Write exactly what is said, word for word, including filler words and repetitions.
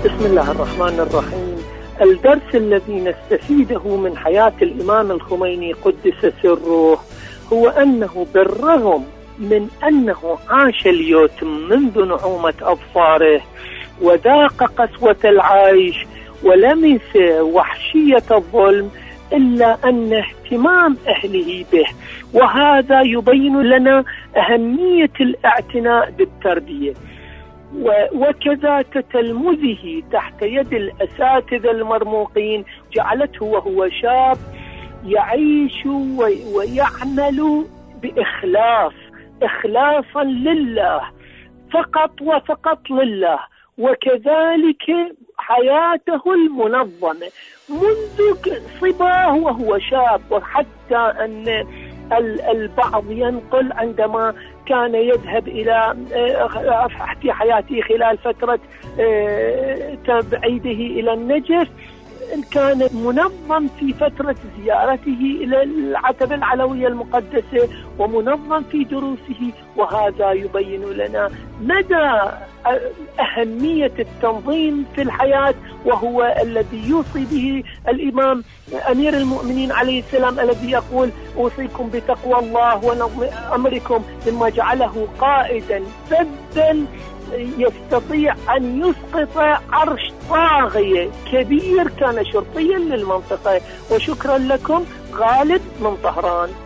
بسم الله الرحمن الرحيم. الدرس الذي نستفيده من حياة الإمام الخميني قدس سره هو أنه بالرغم من أنه عاش اليتم منذ نعومة أظفاره وذاق قسوة العيش ولمس وحشية الظلم، إلا أن اهتمام أهله به، وهذا يبين لنا أهمية الاعتناء بالتربية، وكذا تتلمذه تحت يد الأساتذة المرموقين جعلته وهو شاب يعيش ويعمل بإخلاص، إخلاصا لله فقط وفقط لله، وكذلك حياته المنظمة منذ صباه وهو شاب. وحتى أن البعض ينقل عندما كان يذهب إلى في حياته خلال فترة تبعيده إلى النجف، كان منظم في فترة زيارته إلى العتبة العلوية المقدسة ومنظم في دروسه، وهذا يبين لنا مدى أهمية التنظيم في الحياة، وهو الذي يوصي به الإمام أمير المؤمنين عليه السلام الذي يقول: أوصيكم بتقوى الله ونظم أمركم، مما جعله قائدا فذا يستطيع أن يسقط عرش طاغية كبير كان شرطيا للمنطقة. وشكرا لكم. غالب من طهران.